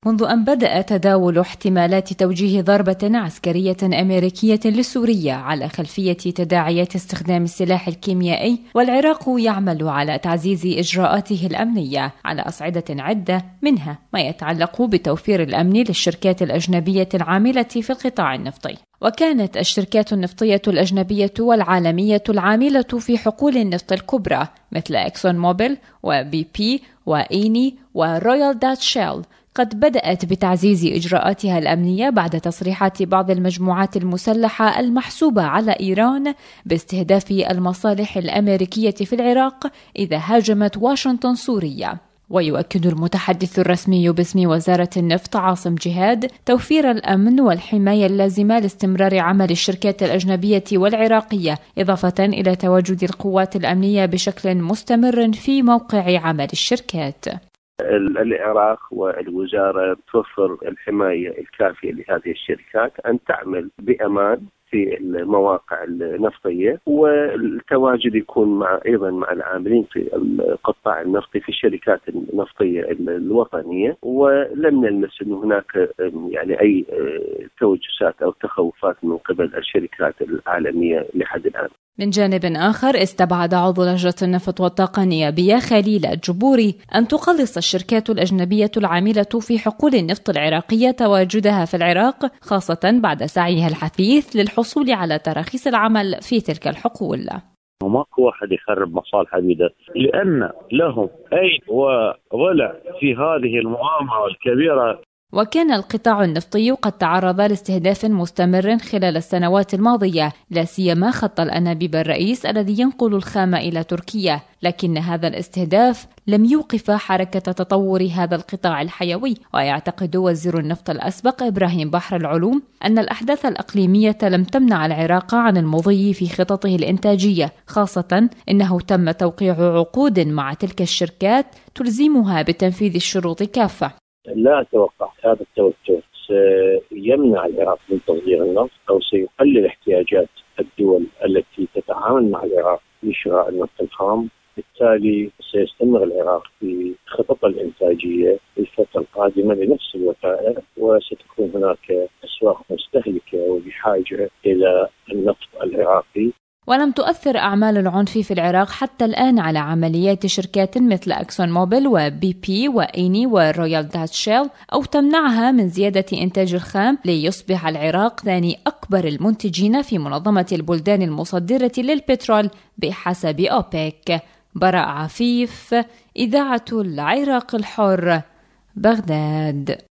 منذ أن بدأ تداول احتمالات توجيه ضربة عسكرية أمريكية لسوريا على خلفية تداعيات استخدام السلاح الكيميائي، والعراق يعمل على تعزيز إجراءاته الأمنية على أصعدة عدة، منها ما يتعلق بتوفير الأمن للشركات الأجنبية العاملة في القطاع النفطي. وكانت الشركات النفطية الأجنبية والعالمية العاملة في حقول النفط الكبرى مثل إكسون موبيل وبي بي وإيني ورويال داتش شيل قد بدأت بتعزيز إجراءاتها الأمنية بعد تصريحات بعض المجموعات المسلحة المحسوبة على إيران باستهداف المصالح الأمريكية في العراق إذا هاجمت واشنطن سوريا. ويؤكد المتحدث الرسمي باسم وزارة النفط عاصم جهاد توفير الأمن والحماية اللازمة لاستمرار عمل الشركات الأجنبية والعراقية، إضافة إلى تواجد القوات الأمنية بشكل مستمر في موقع عمل الشركات. العراق والوزارة توفر الحماية الكافية لهذه الشركات أن تعمل بأمان في المواقع النفطية، والتواجد يكون أيضا مع العاملين في القطاع النفطي في الشركات النفطية الوطنية، ولم نلمس أن هناك أي توجسات أو تخوفات من قبل الشركات العالمية لحد الآن. من جانب آخر، استبعد عضو لجنة النفط والطاقة النيابية خليل الجبوري أن تقلص الشركات الأجنبية العاملة في حقول النفط العراقية تواجدها في العراق، خاصة بعد سعيها الحثيث للحصول على تراخيص العمل في تلك الحقول. وماكو واحد يخرب مصالح عبيده، لأن لهم أيد وضلع في هذه المؤامرة الكبيرة. وكان القطاع النفطي قد تعرض لاستهداف مستمر خلال السنوات الماضية، لا سيما خط الأنابيب الرئيس الذي ينقل الخام إلى تركيا، لكن هذا الاستهداف لم يوقف حركة تطور هذا القطاع الحيوي. ويعتقد وزير النفط الأسبق إبراهيم بحر العلوم أن الأحداث الإقليمية لم تمنع العراق عن المضي في خططه الإنتاجية، خاصة أنه تم توقيع عقود مع تلك الشركات تلزمها بتنفيذ الشروط كافة. لا أتوقع هذا التوتر سيمنع العراق من تصدير النفط أو سيقلل احتياجات الدول التي تتعامل مع العراق لشراء النفط الخام. بالتالي سيستمر العراق في خطط الإنتاجية الفترة القادمة لنفس الوتائر، وستكون هناك أسواق مستهلكة وبحاجة إلى النفط العراقي. ولم تؤثر أعمال العنف في العراق حتى الآن على عمليات شركات مثل إكسون موبيل وبي بي وإيني ورويال داتش شيل، أو تمنعها من زيادة إنتاج الخام ليصبح العراق ثاني أكبر المنتجين في منظمة البلدان المصدرة للبترول بحسب أوبك. براء عفيف، إذاعة العراق الحر، بغداد.